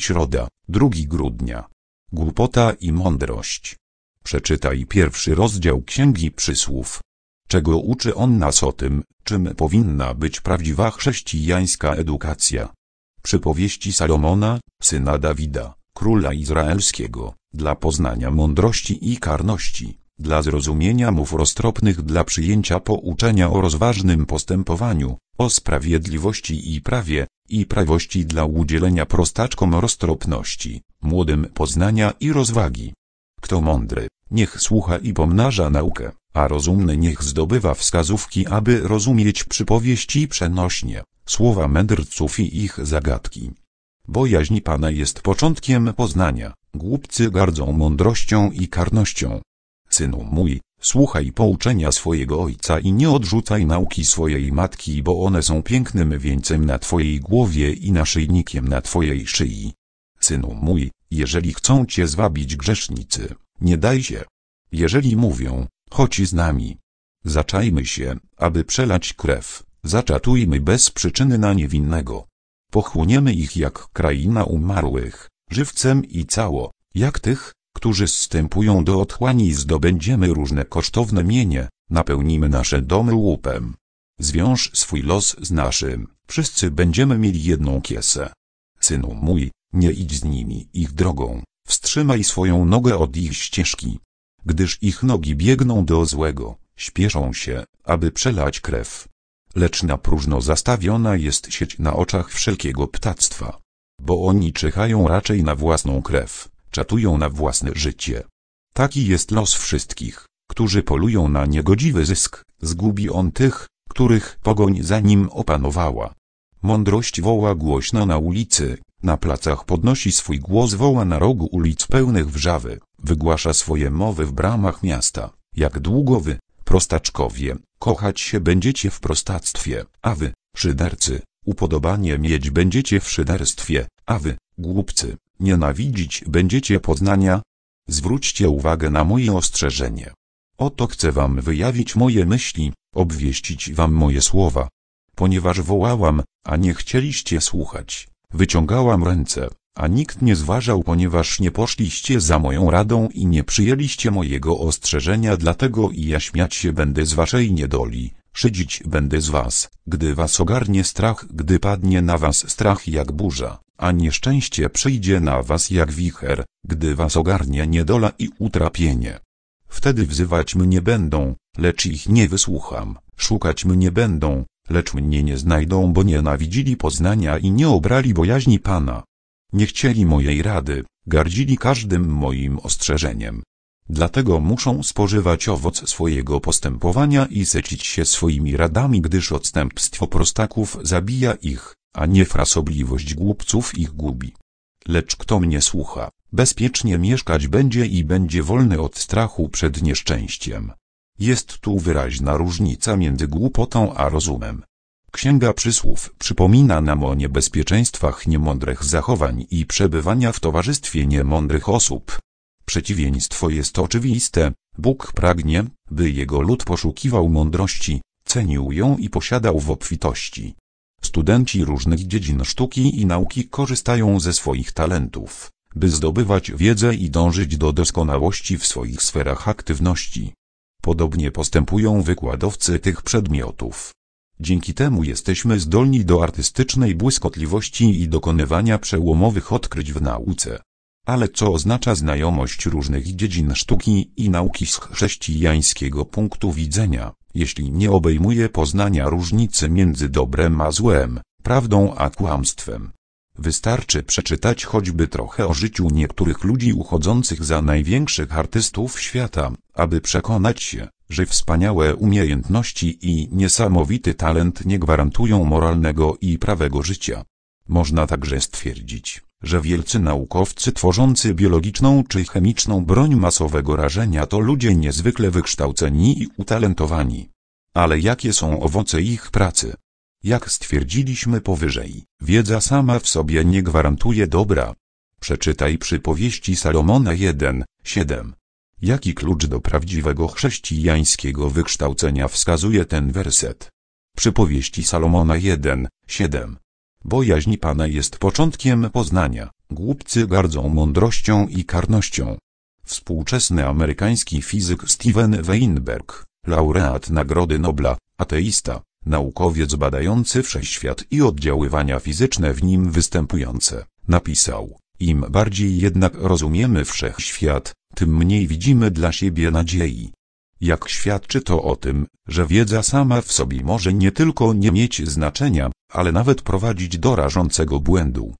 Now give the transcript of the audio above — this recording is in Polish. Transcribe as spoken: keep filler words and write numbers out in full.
Środa, drugiego grudnia. Głupota i mądrość. Przeczytaj pierwszy rozdział Księgi Przysłów. Czego uczy on nas o tym, czym powinna być prawdziwa chrześcijańska edukacja? Przypowieści Salomona, syna Dawida, króla izraelskiego, dla poznania mądrości i karności, dla zrozumienia mów roztropnych, dla przyjęcia pouczenia o rozważnym postępowaniu, o sprawiedliwości i prawie, i prawości, dla udzielenia prostaczkom roztropności, młodym poznania i rozwagi. Kto mądry, niech słucha i pomnaża naukę, a rozumny niech zdobywa wskazówki, aby rozumieć przypowieści przenośnie, słowa mędrców i ich zagadki. Bojaźń Pana jest początkiem poznania, głupcy gardzą mądrością i karnością. Synu mój, słuchaj pouczenia swojego ojca i nie odrzucaj nauki swojej matki, bo one są pięknym wieńcem na twojej głowie i naszyjnikiem na twojej szyi. Synu mój, jeżeli chcą cię zwabić grzesznicy, nie daj się. Jeżeli mówią, chodź z nami, zaczajmy się, aby przelać krew, zaczatujmy bez przyczyny na niewinnego. Pochłoniemy ich jak kraina umarłych, żywcem i cało, jak tych, którzy zstępują do otchłani, zdobędziemy różne kosztowne mienie, napełnimy nasze domy łupem. Zwiąż swój los z naszym, wszyscy będziemy mieli jedną kiesę. Synu mój, nie idź z nimi ich drogą, wstrzymaj swoją nogę od ich ścieżki. Gdyż ich nogi biegną do złego, śpieszą się, aby przelać krew. Lecz na próżno zastawiona jest sieć na oczach wszelkiego ptactwa. Bo oni czyhają raczej na własną krew, czatują na własne życie. Taki jest los wszystkich, którzy polują na niegodziwy zysk, zgubi on tych, których pogoń za nim opanowała. Mądrość woła głośno na ulicy, na placach podnosi swój głos, woła na rogu ulic pełnych wrzawy, wygłasza swoje mowy w bramach miasta. Jak długo wy, prostaczkowie, kochać się będziecie w prostactwie, a wy, szydercy, upodobanie mieć będziecie w szyderstwie, a wy, głupcy, nienawidzić będziecie poznania? Zwróćcie uwagę na moje ostrzeżenie. Oto chcę wam wyjawić moje myśli, obwieścić wam moje słowa. Ponieważ wołałam, a nie chcieliście słuchać, wyciągałam ręce, a nikt nie zważał, ponieważ nie poszliście za moją radą i nie przyjęliście mojego ostrzeżenia, dlatego i ja śmiać się będę z waszej niedoli, szydzić będę z was, gdy was ogarnie strach, gdy padnie na was strach jak burza, a nieszczęście przyjdzie na was jak wicher, gdy was ogarnie niedola i utrapienie. Wtedy wzywać mnie będą, lecz ich nie wysłucham, szukać mnie będą, lecz mnie nie znajdą, bo nienawidzili poznania i nie obrali bojaźni Pana. Nie chcieli mojej rady, gardzili każdym moim ostrzeżeniem. Dlatego muszą spożywać owoc swojego postępowania i sycić się swoimi radami, gdyż odstępstwo prostaków zabija ich, a niefrasobliwość głupców ich gubi. Lecz kto mnie słucha, bezpiecznie mieszkać będzie i będzie wolny od strachu przed nieszczęściem. Jest tu wyraźna różnica między głupotą a rozumem. Księga Przysłów przypomina nam o niebezpieczeństwach niemądrych zachowań i przebywania w towarzystwie niemądrych osób. Przeciwieństwo jest oczywiste. Bóg pragnie, by jego lud poszukiwał mądrości, cenił ją i posiadał w obfitości. Studenci różnych dziedzin sztuki i nauki korzystają ze swoich talentów, by zdobywać wiedzę i dążyć do doskonałości w swoich sferach aktywności. Podobnie postępują wykładowcy tych przedmiotów. Dzięki temu jesteśmy zdolni do artystycznej błyskotliwości i dokonywania przełomowych odkryć w nauce. Ale co oznacza znajomość różnych dziedzin sztuki i nauki z chrześcijańskiego punktu widzenia, jeśli nie obejmuje poznania różnicy między dobrem a złem, prawdą a kłamstwem? Wystarczy przeczytać choćby trochę o życiu niektórych ludzi uchodzących za największych artystów świata, aby przekonać się, że wspaniałe umiejętności i niesamowity talent nie gwarantują moralnego i prawego życia. Można także stwierdzić, że wielcy naukowcy tworzący biologiczną czy chemiczną broń masowego rażenia to ludzie niezwykle wykształceni i utalentowani. Ale jakie są owoce ich pracy? Jak stwierdziliśmy powyżej, wiedza sama w sobie nie gwarantuje dobra. Przeczytaj Przypowieści Salomona jeden, siedem. Jaki klucz do prawdziwego chrześcijańskiego wykształcenia wskazuje ten werset? Przypowieści Salomona jeden, siedem. Bojaźń Pana jest początkiem poznania, Głupcy gardzą mądrością i karnością. Współczesny amerykański fizyk Steven Weinberg, laureat Nagrody Nobla, ateista, naukowiec badający wszechświat i oddziaływania fizyczne w nim występujące, napisał: im bardziej jednak rozumiemy wszechświat, tym mniej widzimy dla siebie nadziei. Jak świadczy to o tym, że wiedza sama w sobie może nie tylko nie mieć znaczenia, ale nawet prowadzić do rażącego błędu.